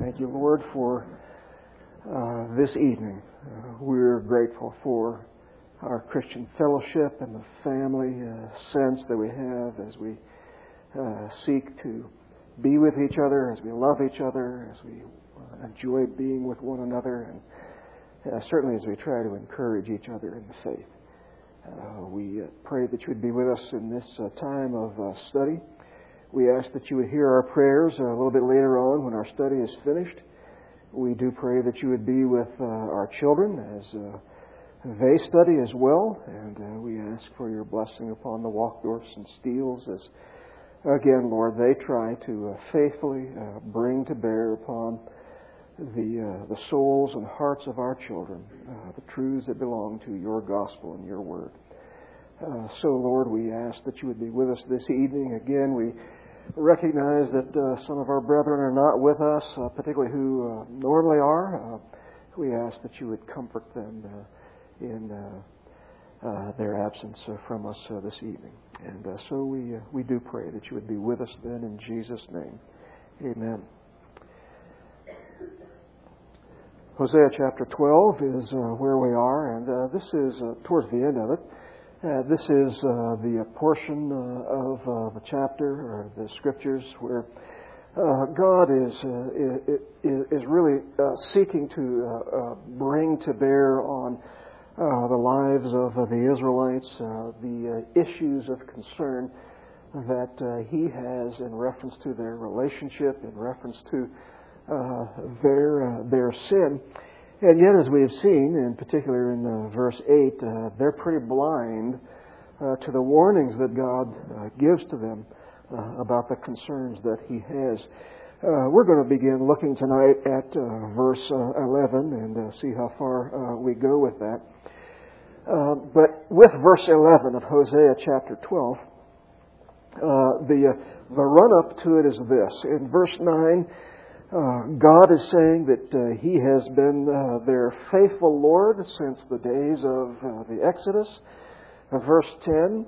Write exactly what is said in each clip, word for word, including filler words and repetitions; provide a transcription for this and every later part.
thank you, Lord, for uh, this evening. Uh, we're grateful for our Christian fellowship and the family uh, sense that we have as we uh, seek to be with each other, as we love each other, as we uh, enjoy being with one another, and uh, certainly as we try to encourage each other in the faith. Uh, we uh, pray that you would be with us in this uh, time of uh, study. We ask that you would hear our prayers uh, a little bit later on when our study is finished. We do pray that you would be with uh, our children as uh, they study as well. And uh, we ask for your blessing upon the Walkdorfs and Steeles as, again, Lord, they try to uh, faithfully uh, bring to bear upon the, uh, the souls and hearts of our children uh, the truths that belong to your gospel and your word. Uh, so, Lord, we ask that you would be with us this evening. Again, we recognize that uh, some of our brethren are not with us, uh, particularly who uh, normally are. Uh, we ask that you would comfort them uh, in uh, uh, their absence uh, from us uh, this evening. And uh, so we uh, we do pray that you would be with us then in Jesus' name. Amen. Hosea chapter twelve is uh, where we are, and uh, this is uh, towards the end of it. Uh, this is uh, the portion uh, of uh, the chapter or the scriptures where uh, God is uh, is, is really uh, seeking to uh, uh, bring to bear on uh, the lives of uh, the Israelites uh, the uh, issues of concern that uh, He has in reference to their relationship, in reference to uh, their uh, their sin. And yet, as we have seen, in particular in uh, verse eight, uh, they're pretty blind uh, to the warnings that God uh, gives to them uh, about the concerns that He has. Uh, we're going to begin looking tonight at uh, verse uh, eleven and uh, see how far uh, we go with that. Uh, but with verse eleven of Hosea chapter twelve, uh, the, uh, the run-up to it is this. In verse nine, Uh, God is saying that uh, He has been uh, their faithful Lord since the days of uh, the Exodus. Uh, verse ten,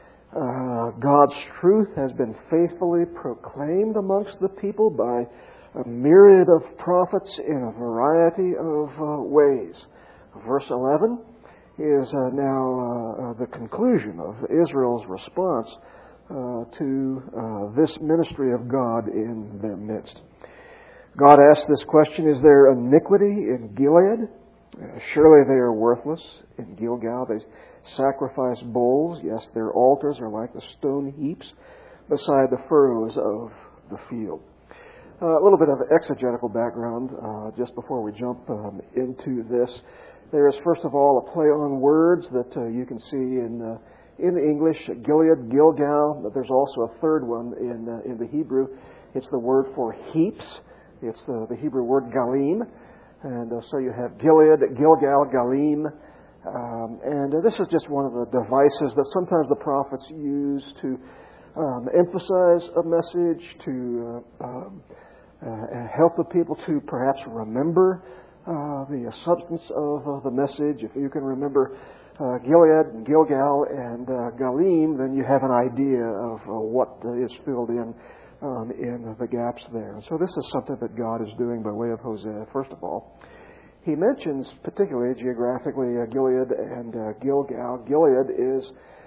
uh, God's truth has been faithfully proclaimed amongst the people by a myriad of prophets in a variety of uh, ways. Verse eleven is uh, now uh, the conclusion of Israel's response uh, to uh, this ministry of God in their midst. God asks this question, is there iniquity in Gilead? Uh, surely they are worthless. In Gilgal they sacrifice bulls. Yes, their altars are like the stone heaps beside the furrows of the field. Uh, a little bit of exegetical background uh, just before we jump um, into this. There is, first of all, a play on words that uh, you can see in uh, in English, Gilead, Gilgal. But there's also a third one in uh, in the Hebrew. It's the word for heaps. It's the, the Hebrew word galim. And uh, so you have Gilead, Gilgal, galim. Um, and uh, this is just one of the devices that sometimes the prophets use to um, emphasize a message, to uh, um, uh, help the people to perhaps remember uh, the substance of uh, the message. If you can remember uh, Gilead, and Gilgal, and uh, galim, then you have an idea of uh, what is filled in Um, in the gaps there. And so this is something that God is doing by way of Hosea. First of all, He mentions particularly geographically uh, Gilead and uh, Gilgal. Gilead is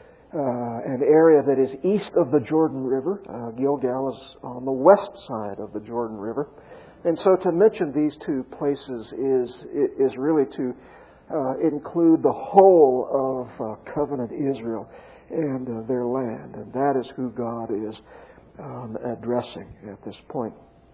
uh, an area that is east of the Jordan River. Uh, Gilgal is on the west side of the Jordan River. And so to mention these two places is is really to uh, include the whole of uh, covenant Israel and uh, their land. And that is who God is Um, addressing at this point.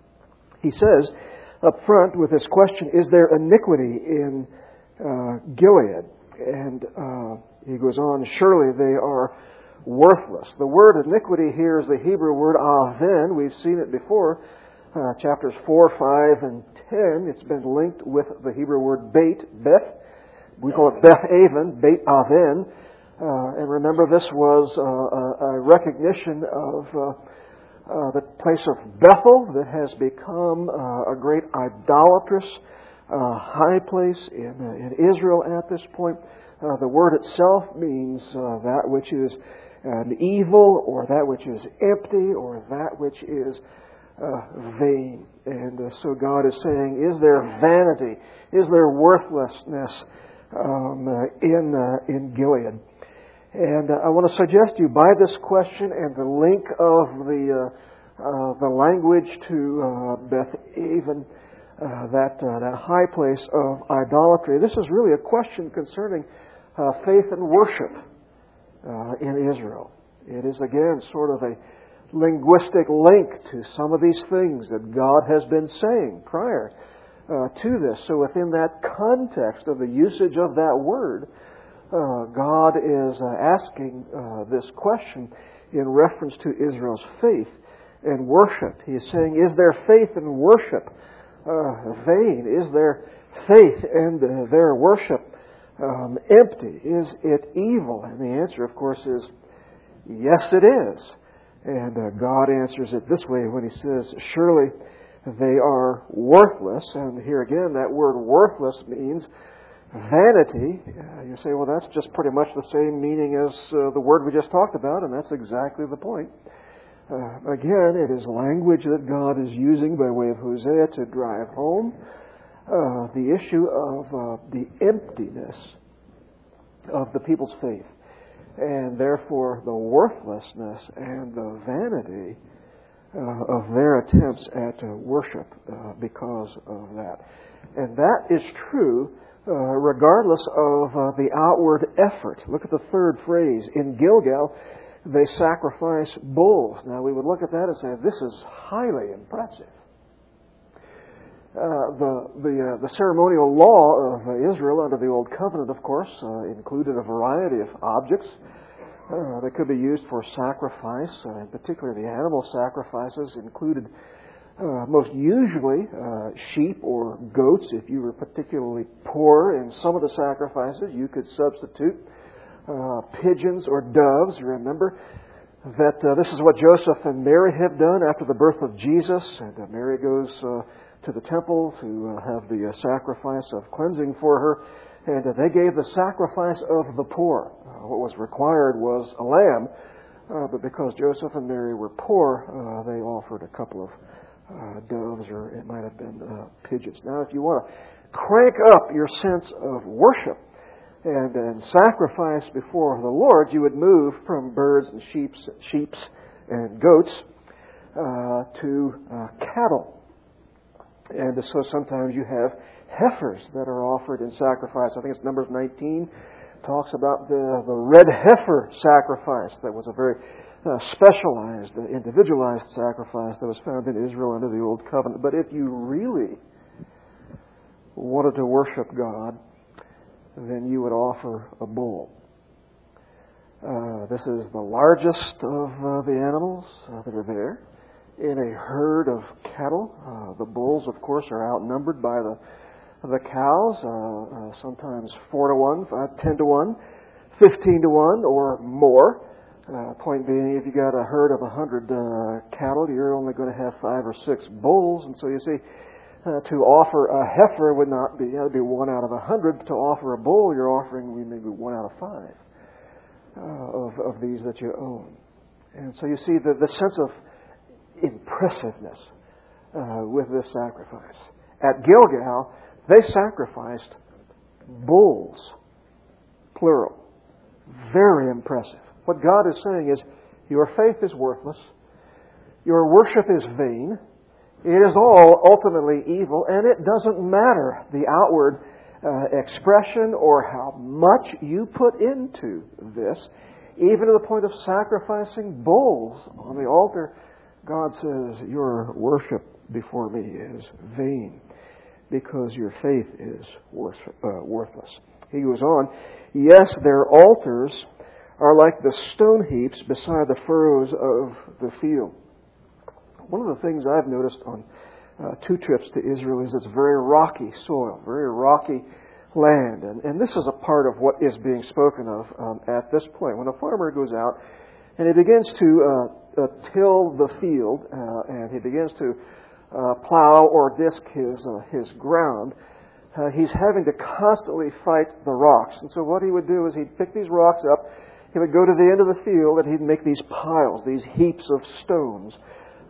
He says up front with this question, is there iniquity in uh, Gilead? And uh, he goes on, surely they are worthless. The word iniquity here is the Hebrew word aven. We've seen it before. Uh, chapters four, five, and ten. It's been linked with the Hebrew word beit, beth. We call it beth aven, beit aven. Uh, and remember, this was uh, a, a recognition of uh, Uh, the place of Bethel that has become uh, a great idolatrous uh, high place in, uh, in Israel at this point. Uh, the word itself means uh, that which is an evil, or that which is empty, or that which is uh, vain. And uh, so God is saying, is there vanity? Is there worthlessness um, uh, in uh, in Gilead? And uh, I want to suggest to you by this question and the link of the uh, uh, the language to uh, Beth Aven, uh, that uh, that high place of idolatry. This is really a question concerning uh, faith and worship uh, in Israel. It is again sort of a linguistic link to some of these things that God has been saying prior uh, to this. So within that context of the usage of that word, uh, God is uh, asking uh, this question in reference to Israel's faith and worship. He is saying, is their faith and worship uh, vain? Is their faith and uh, their worship um, empty? Is it evil? And the answer, of course, is yes, it is. And uh, God answers it this way when He says, surely they are worthless. And here again, that word worthless means vanity. Uh, you say, well, that's just pretty much the same meaning as uh, the word we just talked about, and that's exactly the point. Uh, again, it is language that God is using by way of Hosea to drive home uh, the issue of uh, the emptiness of the people's faith, and therefore the worthlessness and the vanity uh, of their attempts at uh, worship uh, because of that. And that is true uh, regardless of uh, the outward effort. Look at the third phrase. In Gilgal, they sacrifice bulls. Now we would look at that and say, this is highly impressive. Uh, the the, uh, the ceremonial law of uh, Israel under the Old Covenant, of course, uh, included a variety of objects uh, that could be used for sacrifice. Uh, in particular, the animal sacrifices included uh, most usually uh, sheep or goats. If you were particularly poor in some of the sacrifices, you could substitute uh, pigeons or doves. Remember that uh, this is what Joseph and Mary have done after the birth of Jesus. And uh, Mary goes Uh, to the temple to uh, have the uh, sacrifice of cleansing for her, and uh, they gave the sacrifice of the poor. Uh, what was required was a lamb, uh, but because Joseph and Mary were poor, uh, they offered a couple of uh, doves, or it might have been uh, pigeons. Now, if you want to crank up your sense of worship and, and sacrifice before the Lord, you would move from birds and sheep, sheeps and goats uh, to uh, cattle. And so sometimes you have heifers that are offered in sacrifice. I think it's Numbers nineteen talks about the, the red heifer sacrifice. That was a very uh, specialized, uh, individualized sacrifice that was found in Israel under the Old Covenant. But if you really wanted to worship God, then you would offer a bull. Uh, this is the largest of uh, the animals uh, that are there in a herd of cattle. Uh, the bulls, of course, are outnumbered by the the cows, uh, uh, sometimes four to one, five, ten to one, fifteen to one, or more. Uh, point being, if you got a herd of a hundred uh, cattle, you're only going to have five or six bulls, and so you see, uh, to offer a heifer would not be, that would be one out of a hundred. To offer a bull, you're offering maybe one out of five uh, of of these that you own, and so you see the the sense of impressiveness uh, with this sacrifice. At Gilgal, they sacrificed bulls, plural. Very impressive. What God is saying is, your faith is worthless, your worship is vain, it is all ultimately evil, and it doesn't matter the outward uh, expression or how much you put into this, even to the point of sacrificing bulls on the altar. God says, your worship before me is vain because your faith is worth, uh, worthless. He goes on, yes, their altars are like the stone heaps beside the furrows of the field. One of the things I've noticed on uh, two trips to Israel is it's very rocky soil, very rocky land. And, and this is a part of what is being spoken of um, at this point. When a farmer goes out and he begins to uh, uh, till the field, uh, and he begins to uh, plow or disc his uh, his ground, uh, he's having to constantly fight the rocks. And so what he would do is he'd pick these rocks up, he would go to the end of the field, and he'd make these piles, these heaps of stones,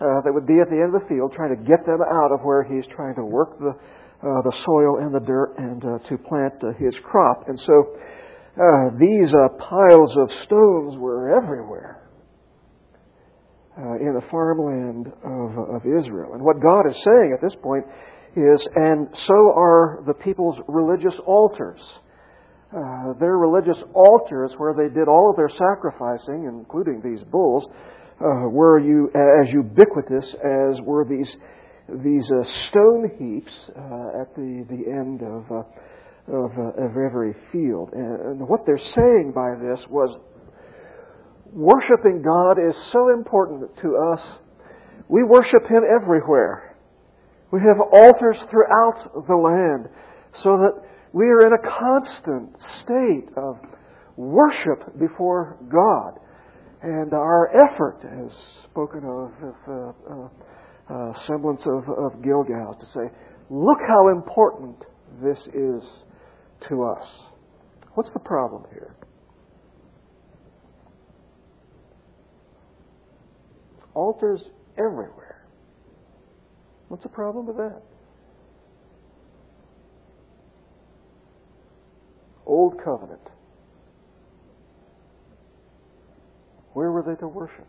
uh, that would be at the end of the field trying to get them out of where he's trying to work the uh, the soil and the dirt and uh, to plant uh, his crop. And so uh, these uh, piles of stones were everywhere uh, in the farmland of, of Israel. And what God is saying at this point is, and so are the people's religious altars. Uh, their religious altars, where they did all of their sacrificing, including these bulls, uh, were you as ubiquitous as were these these uh, stone heaps uh, at the the end of uh, of, uh, of every field. And, and what they're saying by this was, worshiping God is so important to us. We worship Him everywhere. We have altars throughout the land, so that we are in a constant state of worship before God. And our effort, as spoken of with uh, uh, uh, semblance of, of Gilgal, to say, look how important this is to us. What's the problem here? Altars everywhere. What's the problem with that? Old Covenant. Where were they to worship?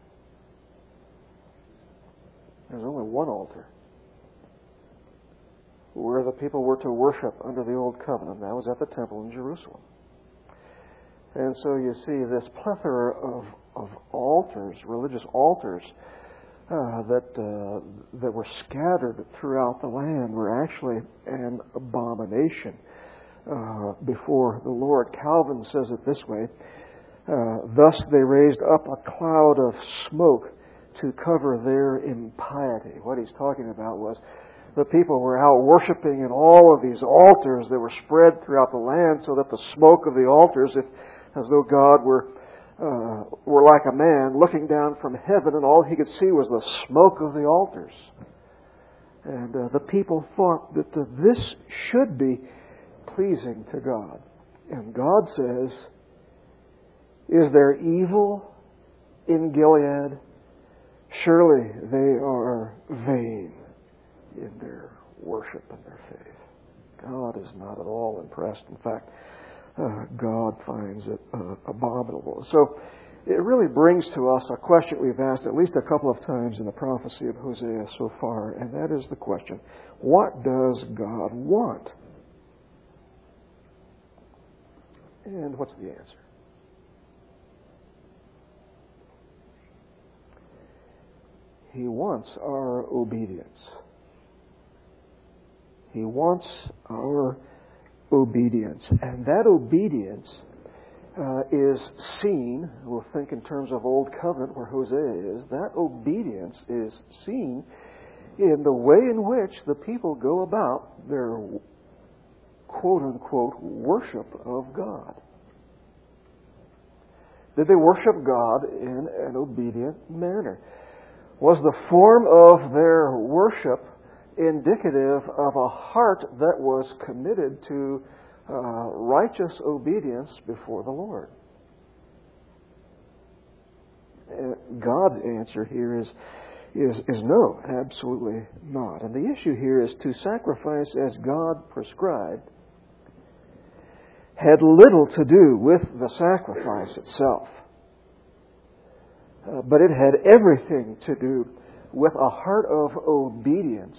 There's only one altar where the people were to worship under the Old Covenant. That was at the temple in Jerusalem. And so you see this plethora of, of altars, religious altars, uh, that uh, that were scattered throughout the land were actually an abomination uh, before the Lord. Calvin says it this way, uh, thus they raised up a cloud of smoke to cover their impiety. What he's talking about was the people were out worshiping in all of these altars that were spread throughout the land, so that the smoke of the altars, if as though God were uh, were like a man looking down from heaven, and all he could see was the smoke of the altars. And uh, the people thought that uh, this should be pleasing to God. And God says, is there evil in Gilead? Surely they are vain in their worship and their faith. God is not at all impressed. In fact, uh, God finds it uh, abominable. So it really brings to us a question we've asked at least a couple of times in the prophecy of Hosea so far, and that is the question, what does God want? And what's the answer? He wants our obedience. He wants our obedience. And that obedience uh, is seen, we'll think in terms of Old Covenant where Hosea is, that obedience is seen in the way in which the people go about their quote-unquote worship of God. Did they worship God in an obedient manner? Was the form of their worship indicative of a heart that was committed to uh, righteous obedience before the Lord? Uh, God's answer here is, is, is no, absolutely not. And the issue here is to sacrifice as God prescribed had little to do with the sacrifice itself. Uh, but it had everything to do with a heart of obedience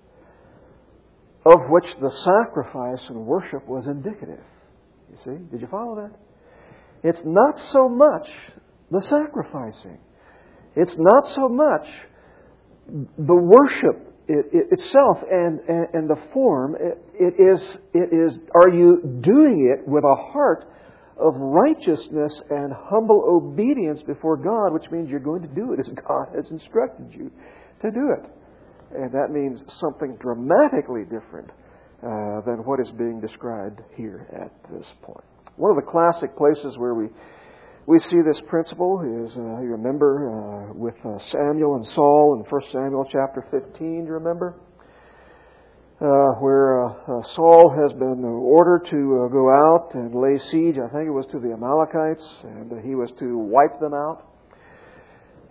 of which the sacrifice and worship was indicative. You see? Did you follow that? It's not so much the sacrificing. It's not so much the worship it, it itself and, and, and the form. It, it is, it is, are you doing it with a heart of righteousness and humble obedience before God, which means you're going to do it as God has instructed you to do it. And that means something dramatically different uh, than what is being described here at this point. One of the classic places where we we see this principle is, uh, you remember, uh, with uh, Samuel and Saul in First Samuel chapter fifteen, do you remember? Uh, where uh, uh, Saul has been ordered to uh, go out and lay siege, I think it was to the Amalekites, and uh, he was to wipe them out.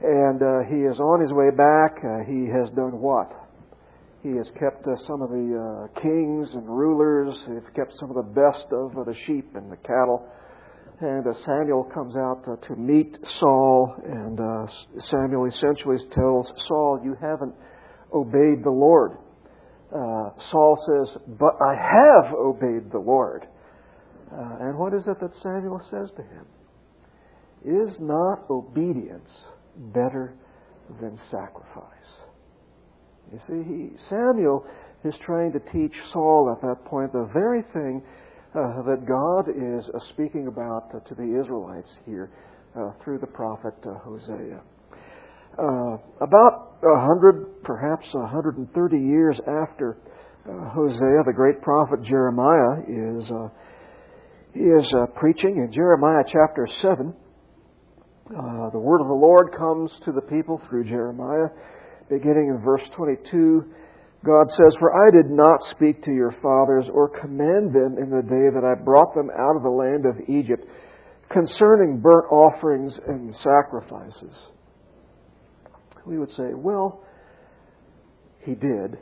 And uh, he is on his way back. Uh, he has done what? He has kept uh, some of the uh, kings and rulers. He's kept some of the best of uh, the sheep and the cattle. And uh, Samuel comes out uh, to meet Saul. And uh, Samuel essentially tells Saul, you haven't obeyed the Lord. Uh, Saul says, but I have obeyed the Lord. Uh, and what is it that Samuel says to him? Is not obedience better than sacrifice? You see, he, Samuel is trying to teach Saul at that point the very thing uh, that God is uh, speaking about uh, to the Israelites here uh, through the prophet uh, Hosea. Uh, about a hundred, perhaps a hundred and thirty years after uh, Hosea, the great prophet Jeremiah is uh, is uh, preaching in Jeremiah chapter seven. Uh, the word of the Lord comes to the people through Jeremiah. Beginning in verse twenty-two, God says, for I did not speak to your fathers or command them in the day that I brought them out of the land of Egypt concerning burnt offerings and sacrifices. We would say, well, he did.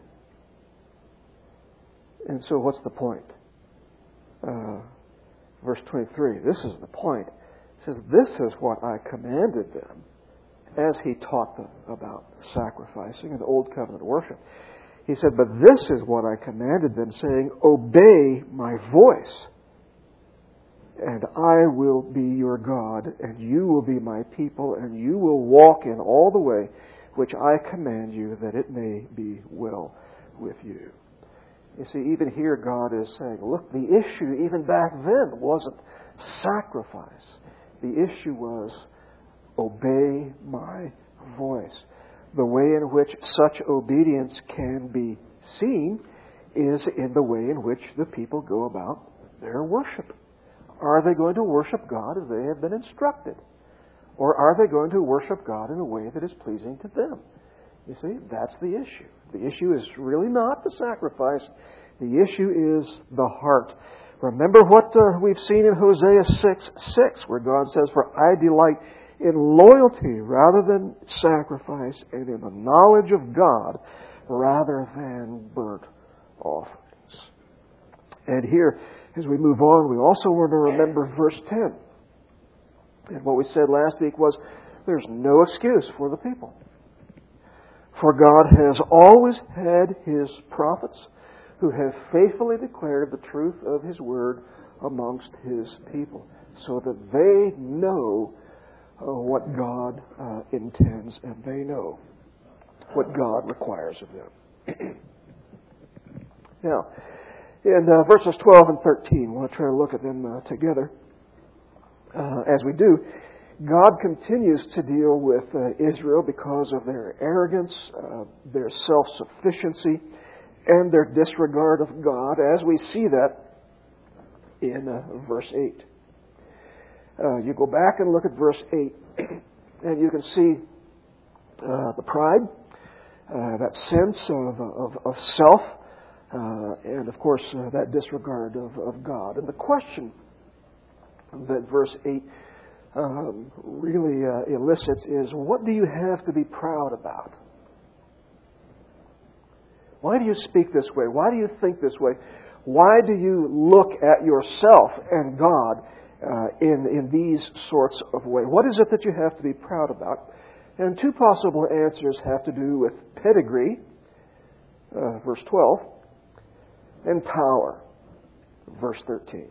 And so what's the point? Uh, verse twenty-three, this is the point. It says, this is what I commanded them as he taught them about sacrificing and Old Covenant worship. He said, but this is what I commanded them, saying, obey my voice, and I will be your God, and you will be my people, and you will walk in all the way which I command you, that it may be well with you. You see, even here God is saying, look, the issue even back then wasn't sacrifice. The issue was, obey my voice. The way in which such obedience can be seen is in the way in which the people go about their worship. Are they going to worship God as they have been instructed? Or are they going to worship God in a way that is pleasing to them? You see, that's the issue. The issue is really not the sacrifice. The issue is the heart. Remember what uh, we've seen in Hosea six six, where God says, for I delight in loyalty rather than sacrifice, and in the knowledge of God rather than burnt offerings. And here, as we move on, we also want to remember verse ten. And what we said last week was, there's no excuse for the people. For God has always had His prophets who have faithfully declared the truth of His word amongst His people, so that they know uh, what God uh, intends, and they know what God requires of them. Now, in uh, verses twelve and thirteen, we want to try to look at them uh, together. Uh, as we do, God continues to deal with uh, Israel because of their arrogance, uh, their self-sufficiency, and their disregard of God, as we see that in uh, verse eight. Uh, you go back and look at verse eight, and you can see uh, the pride, uh, that sense of, of, of self, uh, and of course uh, that disregard of, of God. And the question that verse eight um, really uh, elicits is, what do you have to be proud about? Why do you speak this way? Why do you think this way? Why do you look at yourself and God uh, in, in these sorts of ways? What is it that you have to be proud about? And two possible answers have to do with pedigree, uh, verse twelve, and power, verse thirteen.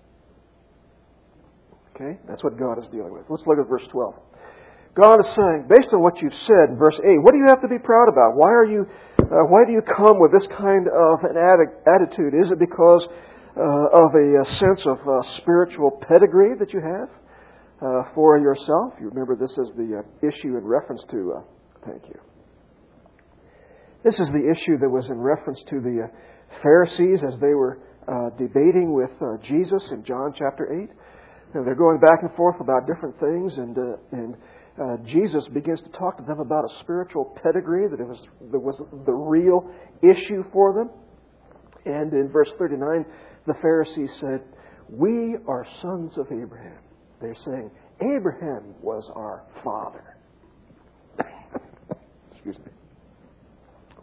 Okay, that's what God is dealing with. Let's look at verse twelve. God is saying, based on what you've said in verse eight, what do you have to be proud about? Why are you, uh, why do you come with this kind of an attitude? Is it because uh, of a, a sense of uh, spiritual pedigree that you have uh, for yourself? You remember this is the uh, issue in reference to, uh, thank you. This is the issue that was in reference to the uh, Pharisees as they were uh, debating with uh, Jesus in John chapter eight. And they're going back and forth about different things, and uh, and uh, Jesus begins to talk to them about a spiritual pedigree that it was that was the real issue for them. And in verse thirty-nine, the Pharisees said, "We are sons of Abraham." They're saying, "Abraham was our father."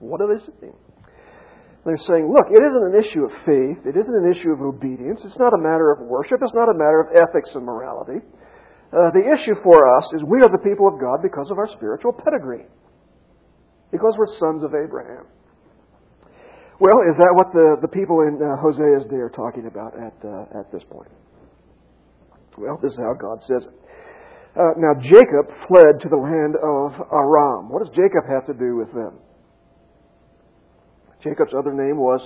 What are they saying? They're saying, look, it isn't an issue of faith. It isn't an issue of obedience. It's not a matter of worship. It's not a matter of ethics and morality. Uh, the issue for us is we are the people of God because of our spiritual pedigree. Because we're sons of Abraham. Well, is that what the, the people in uh, Hosea's day are talking about at, uh, at this point? Well, this is how God says it. Uh, now, Jacob fled to the land of Aram. What does Jacob have to do with them? Jacob's other name was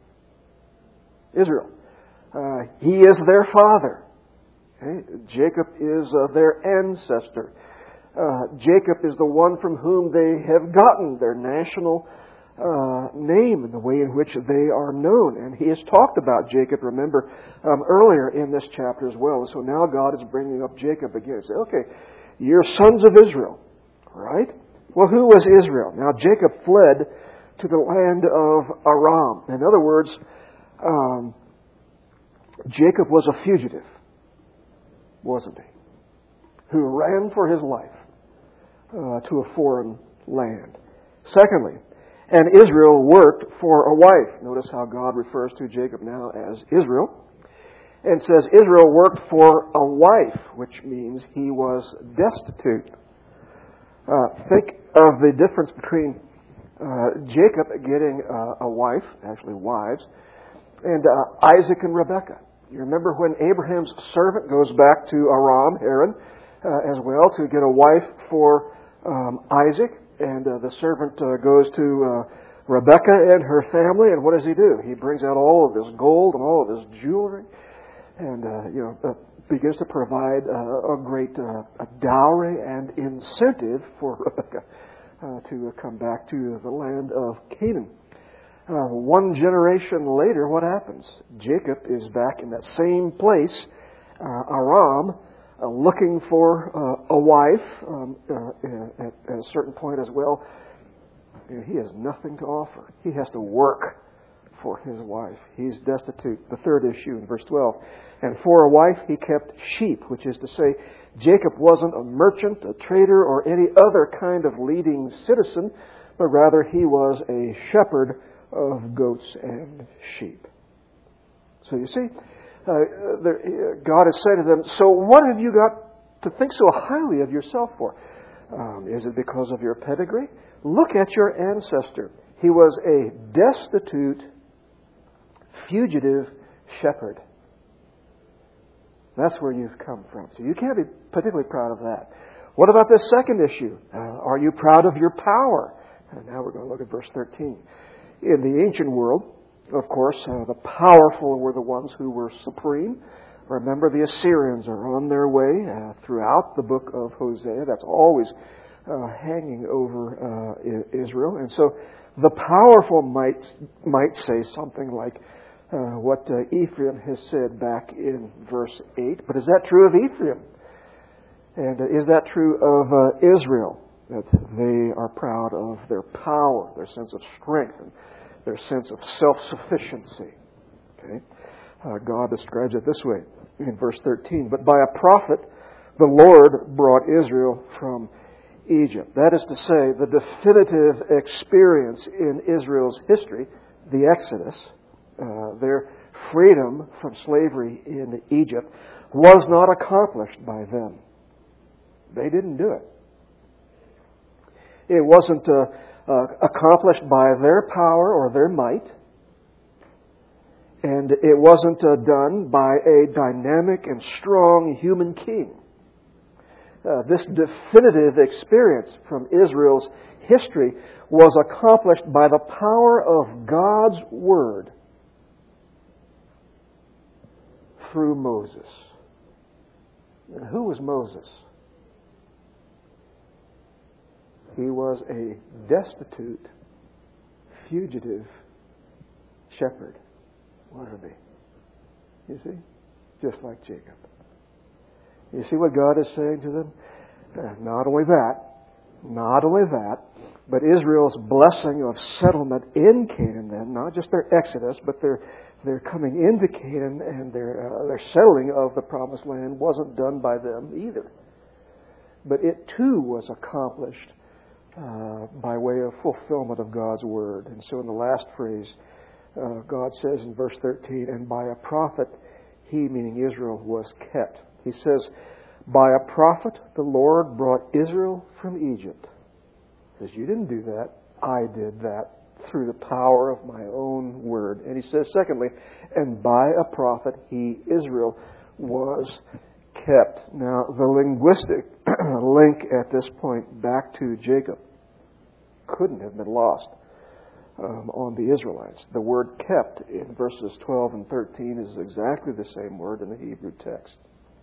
Israel. Uh, he is their father. Okay? Jacob is uh, their ancestor. Uh, Jacob is the one from whom they have gotten their national uh, name and the way in which they are known. And he has talked about Jacob, remember, um, earlier in this chapter as well. So now God is bringing up Jacob again. Say, okay, you're sons of Israel, right? Well, who was Israel? Now, Jacob fled to the land of Aram. In other words, um, Jacob was a fugitive, wasn't he? Who ran for his life uh, to a foreign land. Secondly, and Israel worked for a wife. Notice how God refers to Jacob now as Israel. And says Israel worked for a wife, which means he was destitute. Uh, think of the difference between uh, Jacob getting uh, a wife, actually wives, and uh, Isaac and Rebekah. You remember when Abraham's servant goes back to Aram, Haran, uh, as well, to get a wife for um, Isaac, and uh, the servant uh, goes to uh, Rebekah and her family, and what does he do? He brings out all of this gold and all of this jewelry, and uh, you know uh, begins to provide uh, a great uh, a dowry and incentive for Rebekah uh, to uh, come back to the land of Canaan. Uh, one generation later, what happens? Jacob is back in that same place, uh, Aram, uh, looking for uh, a wife um, uh, at, at a certain point as well. You know, he has nothing to offer. He has to work for his wife. He's destitute. The third issue in verse twelve. And for a wife he kept sheep, which is to say, Jacob wasn't a merchant, a trader, or any other kind of leading citizen, but rather he was a shepherd of goats and sheep. So you see, uh, there, God has said to them, so what have you got to think so highly of yourself for? Um, is it because of your pedigree? Look at your ancestor. He was a destitute, fugitive shepherd. That's where you've come from. So you can't be particularly proud of that. What about this second issue? Uh, are you proud of your power? And now we're going to look at verse thirteen. In the ancient world, of course, uh, the powerful were the ones who were supreme. Remember, the Assyrians are on their way uh, throughout the book of Hosea. That's always uh, hanging over uh, Israel. And so the powerful might might say something like uh, what uh, Ephraim has said back in verse eight. But is that true of Ephraim? And uh, is that true of uh, Israel? That they are proud of their power, their sense of strength, and their sense of self-sufficiency. Okay? Uh, God describes it this way in verse thirteen. But by a prophet, the Lord brought Israel from Egypt. That is to say, the definitive experience in Israel's history, the Exodus, uh, their freedom from slavery in Egypt, was not accomplished by them. They didn't do it. It wasn't uh, uh, accomplished by their power or their might. And it wasn't uh, done by a dynamic and strong human king. Uh, this definitive experience from Israel's history was accomplished by the power of God's Word through Moses. And who was Moses? He was a destitute, fugitive shepherd, wasn't he? You see? Just like Jacob. You see what God is saying to them? Uh, not only that, not only that, but Israel's blessing of settlement in Canaan then, not just their exodus, but their their coming into Canaan and their uh, their settling of the promised land wasn't done by them either. But it too was accomplished uh, by way of fulfillment of God's Word. And so in the last phrase, uh, God says in verse thirteen, and by a prophet, he, meaning Israel, was kept. He says, by a prophet, the Lord brought Israel from Egypt. He says, you didn't do that. I did that through the power of my own word. And he says, secondly, and by a prophet, he, Israel, was kept. Now, the linguistic link at this point back to Jacob couldn't have been lost um, on the Israelites. The word kept in verses twelve and thirteen is exactly the same word in the Hebrew text.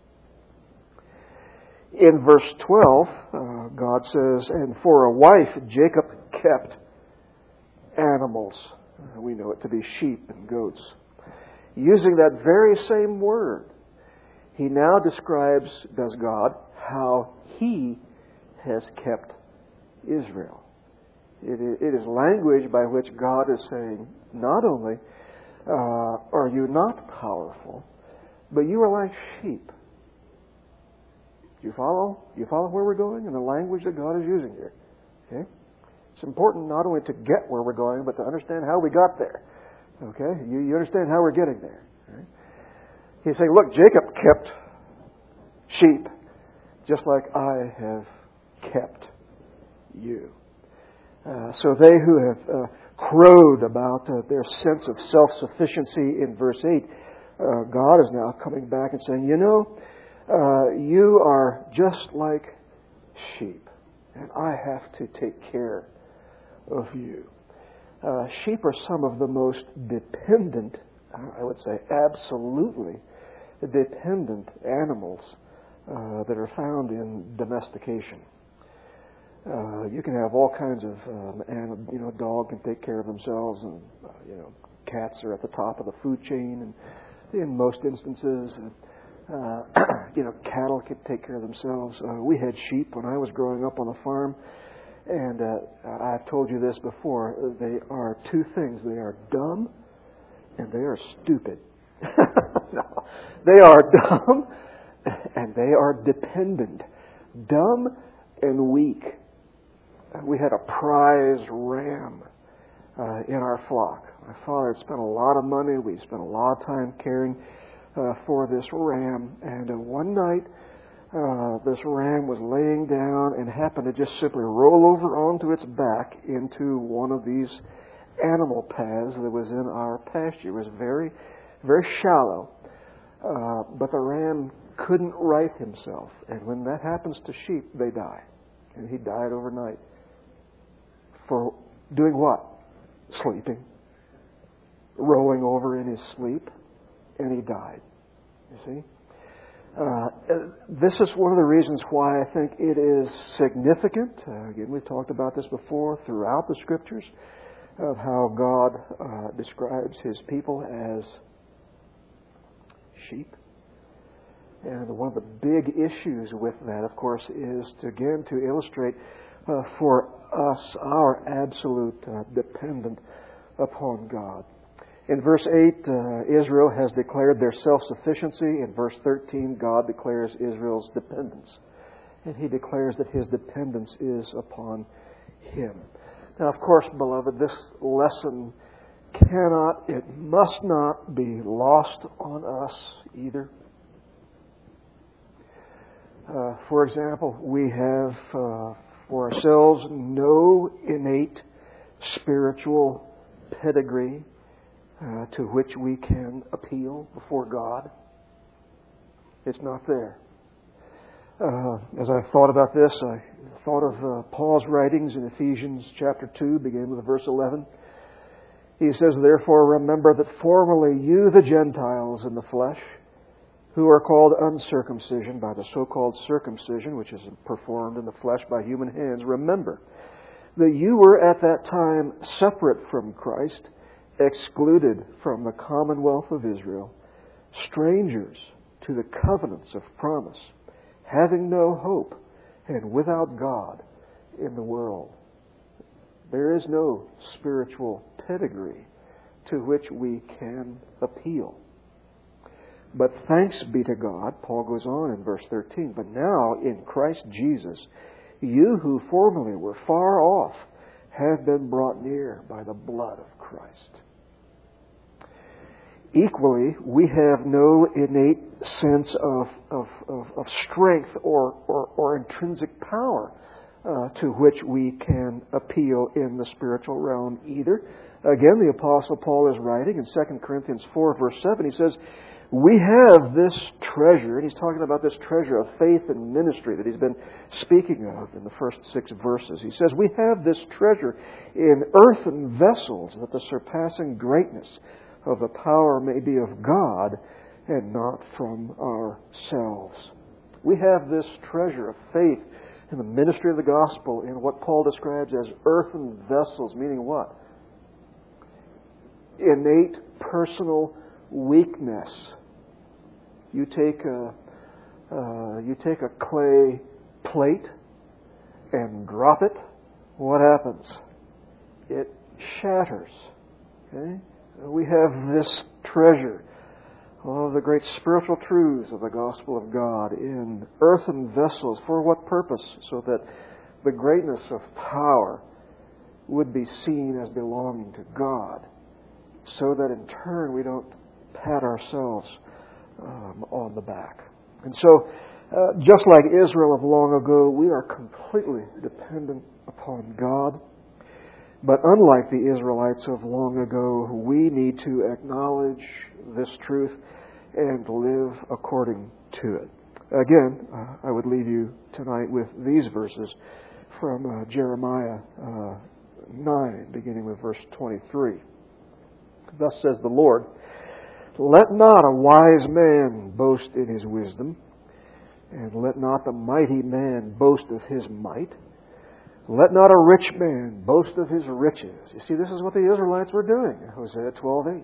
In verse twelve, uh, God says, and for a wife Jacob kept animals. Uh, we know it to be sheep and goats. Using that very same word, he now describes, does God, how he has kept Israel. It is, it is language by which God is saying, not only uh, are you not powerful, but you are like sheep. Do you follow? Do you follow where we're going in the language that God is using here? Okay? It's important not only to get where we're going, but to understand how we got there. Okay? You, you understand how we're getting there. Right? He's saying, look, Jacob kept sheep just like I have kept you. Uh, so they who have uh, crowed about uh, their sense of self-sufficiency in verse eight, uh, God is now coming back and saying, you know, Uh, you are just like sheep, and I have to take care of you. Uh, sheep are some of the most dependent, I would say absolutely dependent animals uh, that are found in domestication. Uh, you can have all kinds of, um, and you know, a dog can take care of themselves, and uh, you know, cats are at the top of the food chain, and in most instances. Uh, Uh, you know, cattle could take care of themselves. Uh, we had sheep when I was growing up on a farm, and uh, I've told you this before. They are two things. They are dumb and they are stupid. No, they are dumb and they are dependent. Dumb and weak. We had a prize ram uh, in our flock. My father had spent a lot of money. We spent a lot of time caring Uh, for this ram, and uh, one night uh, this ram was laying down and happened to just simply roll over onto its back into one of these animal paths that was in our pasture. It was very, very shallow, uh, but the ram couldn't right himself, and when that happens to sheep, they die, and he died overnight. For doing what? Sleeping, rolling over in his sleep, and he died. You see? Uh, this is one of the reasons why I think it is significant. Uh, again, we've talked about this before throughout the Scriptures of how God uh, describes His people as sheep. And one of the big issues with that, of course, is to, again, to illustrate uh, for us our absolute uh, dependence upon God. In verse eight, uh, Israel has declared their self-sufficiency. In verse thirteen, God declares Israel's dependence. And He declares that His dependence is upon Him. Now, of course, beloved, this lesson cannot, it must not be lost on us either. Uh, for example, we have uh, for ourselves no innate spiritual pedigree Uh, to which we can appeal before God. It's not there. Uh, as I thought about this, I thought of uh, Paul's writings in Ephesians chapter two, beginning with verse eleven. He says, therefore remember that formerly you, the Gentiles in the flesh, who are called uncircumcision by the so-called circumcision, which is performed in the flesh by human hands, remember that you were at that time separate from Christ, excluded from the commonwealth of Israel, strangers to the covenants of promise, having no hope and without God in the world. There is no spiritual pedigree to which we can appeal. But thanks be to God, Paul goes on in verse thirteen, but now in Christ Jesus, You who formerly were far off have been brought near by the blood of Christ. Equally, we have no innate sense of, of, of, of strength or, or, or intrinsic power uh, to which we can appeal in the spiritual realm either. Again, the Apostle Paul is writing in Second Corinthians four, verse seven. He says, we have this treasure, and he's talking about this treasure of faith and ministry that he's been speaking of in the first six verses. He says, we have this treasure in earthen vessels, that the surpassing greatness of the power may be of God and not from ourselves. We have this treasure of faith in the ministry of the gospel in what Paul describes as earthen vessels, meaning what? Innate personal weakness. You take a uh, you take a clay plate and drop it. What happens? It shatters. Okay? We have this treasure of the great spiritual truths of the gospel of God in earthen vessels. For what purpose? So that the greatness of power would be seen as belonging to God, so that in turn we don't pat ourselves um, on the back. And so, uh, just like Israel of long ago, we are completely dependent upon God. But unlike the Israelites of long ago, we need to acknowledge this truth and live according to it. Again, uh, I would leave you tonight with these verses from uh, Jeremiah uh, nine, beginning with verse twenty-three. Thus says the Lord, let not a wise man boast in his wisdom, and let not the mighty man boast of his might. Let not a rich man boast of his riches. You see, this is what the Israelites were doing in Hosea twelve eight.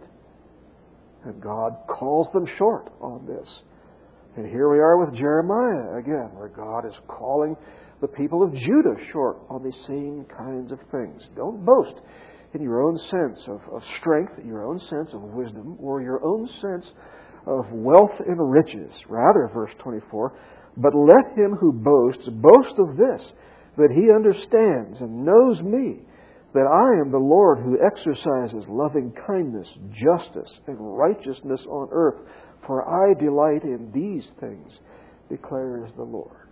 And God calls them short on this. And here we are with Jeremiah again, where God is calling the people of Judah short on these same kinds of things. Don't boast in your own sense of, of strength, your own sense of wisdom, or your own sense of wealth and riches. Rather, verse twenty-four, but let him who boasts boast of this, that he understands and knows me, that I am the Lord who exercises loving kindness, justice, and righteousness on earth, for I delight in these things, declares the Lord.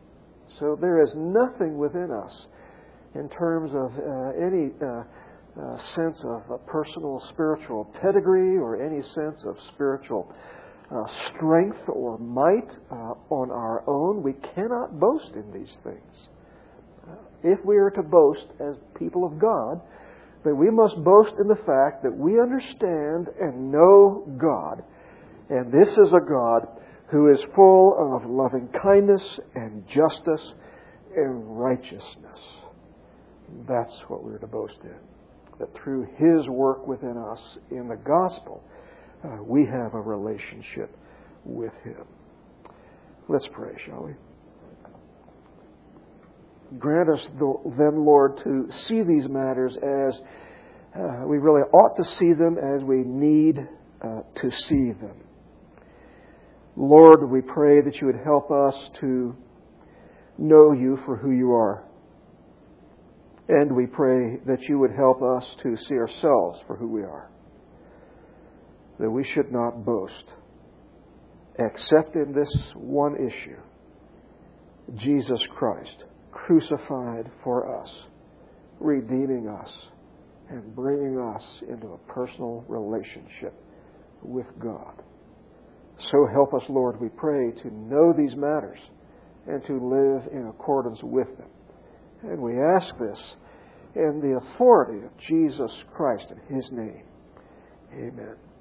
So there is nothing within us in terms of uh, any uh, uh, sense of uh, personal spiritual pedigree or any sense of spiritual uh, strength or might uh, on our own. We cannot boast in these things. If we are to boast as people of God, then we must boast in the fact that we understand and know God. And this is a God who is full of loving kindness and justice and righteousness. That's what we're to boast in. That through His work within us in the gospel, uh, we have a relationship with Him. Let's pray, shall we? Grant us then, Lord, to see these matters as uh, we really ought to see them, as we need uh, to see them. Lord, we pray that You would help us to know You for who You are. And we pray that You would help us to see ourselves for who we are. That we should not boast, except in this one issue, Jesus Christ, crucified for us, redeeming us, and bringing us into a personal relationship with God. So help us, Lord, we pray, to know these matters and to live in accordance with them. And we ask this in the authority of Jesus Christ in His name. Amen.